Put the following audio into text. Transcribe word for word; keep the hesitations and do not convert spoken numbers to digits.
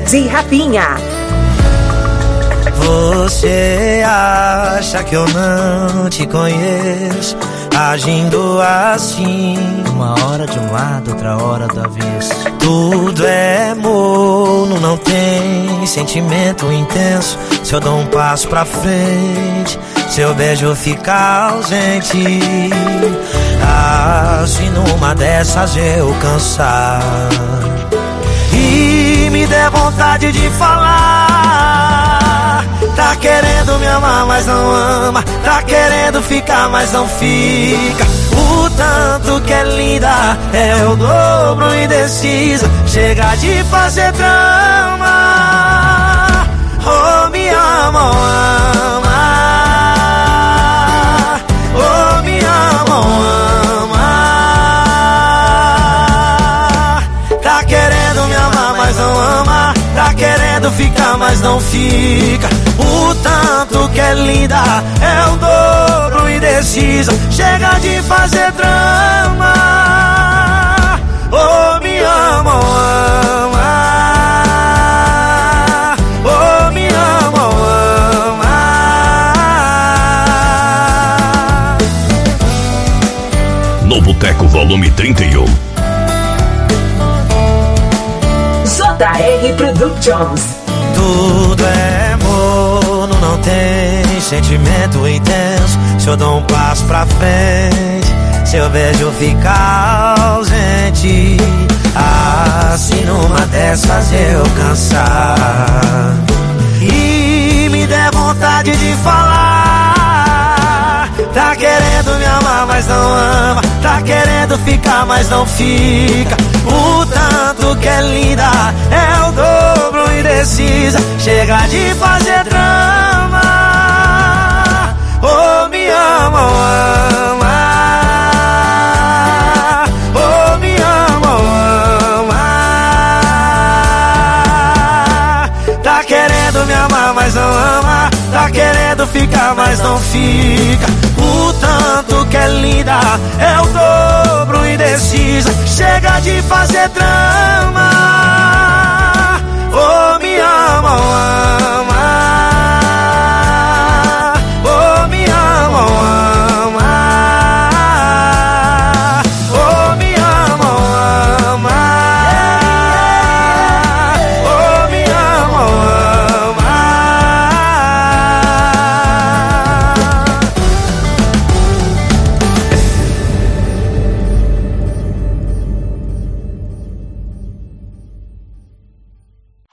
D J Rapinha. Você acha que eu não te conheço, agindo assim, uma hora de um lado, outra hora do avesso. Tudo é morno, não tem sentimento intenso. Se eu dou um passo pra frente, seu beijo fica ausente. Ah, se numa dessas eu cansar e me der vontade de falar, tá querendo me amar, mas não ama, tá querendo ficar, mas não fica. O tanto que é linda é o dobro indecisa. Chega de fazer drama. Oh, me ama, oh, ama. Oh, me ama, oh, ama. Tá querendo me amar, mas não ama, tá querendo ficar, mas não fica. O tanto que é linda é o dobro indecisa. Chega de fazer drama. Oh, me ama, oh, ama. Oh, me ama, oh, ama. No Boteco Volume trinta e um. J R Productions. Tudo é morno, não tem sentimento intenso. Se eu dou um passo pra frente, seu beijo fica ausente. Ah, se numa dessas eu cansar e me der vontade de falar, tá querendo me amar, mas não ama, tá querendo ficar, mas não fica. O tanto que é linda é o dobro indecisa. Chega de fazer drama. Oh, me ama, oh, ama. Oh, me ama, oh, ama. Tá querendo me amar, mas não ama, tá querendo ficar, mas não fica. O tanto que é linda é o dobro indecisa. Chega de fazer drama.